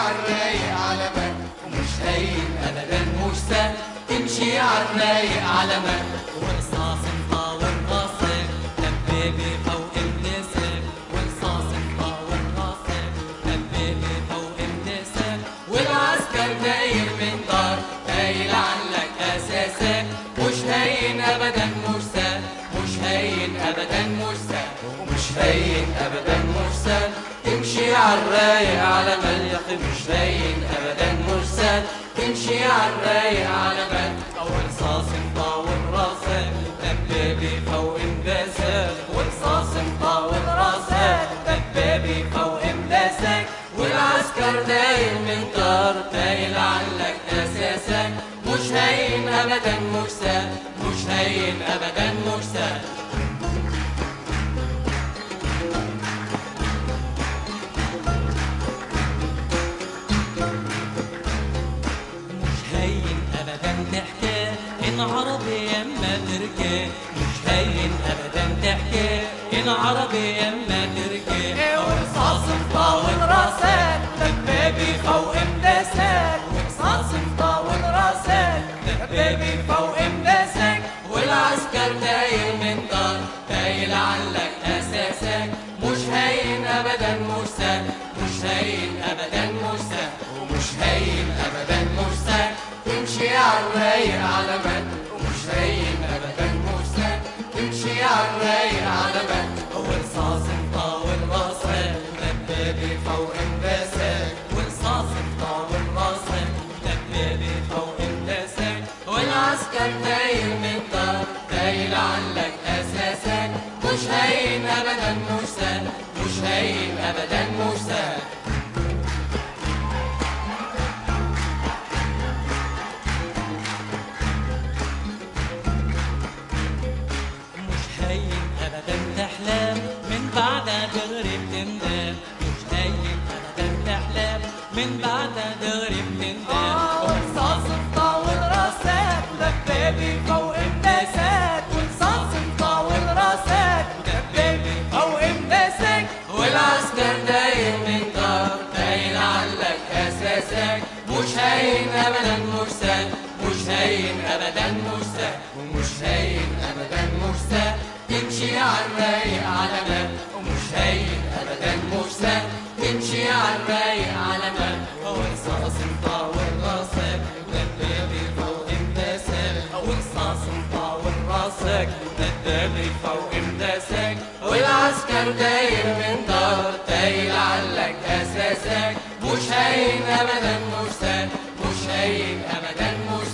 عالرايق على مهل، ومش هين ابدا مش سهل تمشي عالرايق على مهل. ورصاص مطاول راسك دبابة فوق النسر، ورصاص مطاول راسك دبابة فوق النسر، والعسكر داير من دار قايل عنك اساسك، مش هين ابدا مش سهل، مش هين ابدا مش سهل، ومش هين ابدا مش سهل تمشي عالرايق على مهل. يا اخي مش هين ابدا مش سهل تمشي عالرايق على مهل. ورصاص مطاول راسك دبابة فوق النسر، ورصاص مطاول راسك دبابة فوق النسر، والعسكر داير من دار قايل عنك اساسك، مش هين ابدا مش سهل، مش هين ابدا مش سهل. هين ابدا تحكي ان عربي يما تركي، مش هين ابدا تحكي ان عربي يما تركي. ورصاص مطاول راسك دبابي فوق مداسك، ورصاص مطاول راسك دبابي فوق مداسك، والعسكر داير من دار قايل عنك اساسك، مش هين ابدا مش سهل، مش هين ابدا مش سهل، ومش هين ابدا مش سهل تمشي عالرايق على مهل، ومش هين ابدا مش سهل تمشي عالرايق على مهل. ورصاص مطاول راسك دبابة فوق النسر، ورصاص مطاول راسك دبابة فوق النسر، والعسكر داير من دار قايل عنك اساسك، مش هين ابدا مش سهل، مش هين ابدا مش سهل. مش هين ابدا تحلم من بعدها دغري بتندم، مش هين ابدا تحلم من بعدها دغري بتندم. ورصاص مطاول راسك دبابي فوق مداسك، ورصاص مطاول راسك دبابي فوق مداسك، والعسكر داير من دار قايل عنك اساسك، مش هين ابدا مش سهل، مش هين ابدا مش سهل، ومش هين ابدا مش سهل تمشي عالرايق على مهل، ومش هين ابدا مش سهل تمشي عالرايق على مهل. ورصاص مطاول راسك دبابة فوق النسر، ورصاص مطاول راسك دبابة فوق النسر، والعسكر داير من دار قايل عنك اساسك، مش هين ابدا مش سهل، مش هين ابدا مش